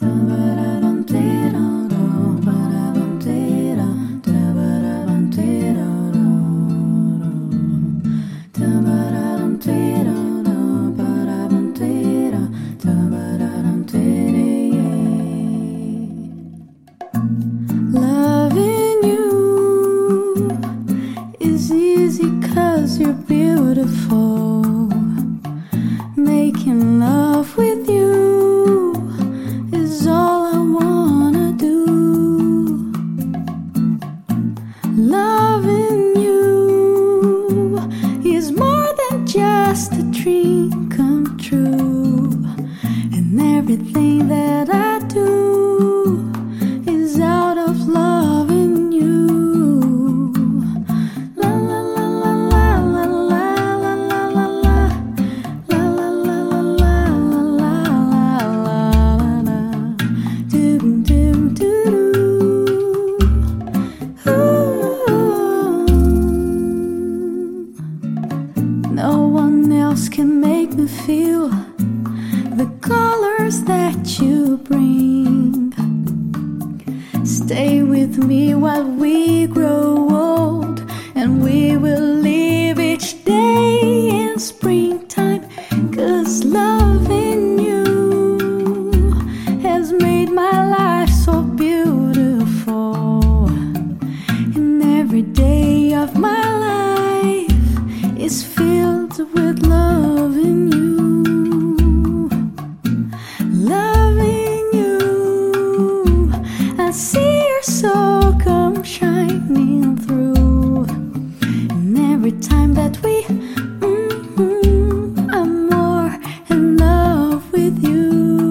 Loving you is easy 'cause you're beautiful. Making love with you is all I wanna do. Loving you is more than just a dream come true. And everything that I do is out of loving you. La la la la la la la la la la la la la la la la la la. Doom doom doo doo. No one else can make me feel the colors that you bring. Stay with me while we grow old, and we will live each day in springtime. 'Cause loving you has made my life so beautiful. And every day of my life is filled with loving you. Loving you, I see your soul come shining through. And every time that we I'm more in love with you.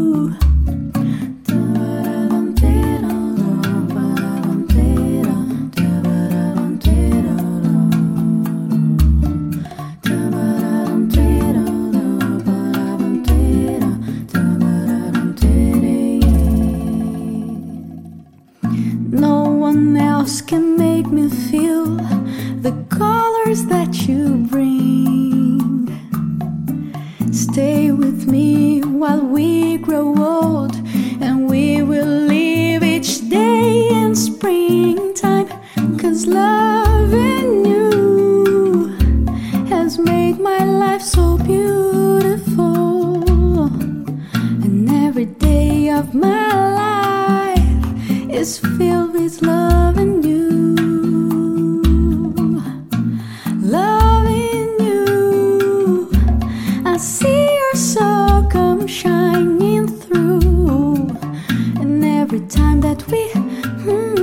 No one else can make me feel the colors that you bring. Stay with me while we grow old, and we will live each day in springtime. 'Cause loving you has made my life so beautiful. And every day of my life is filled with loving you. Loving you, I see your soul come shining through. And every time that we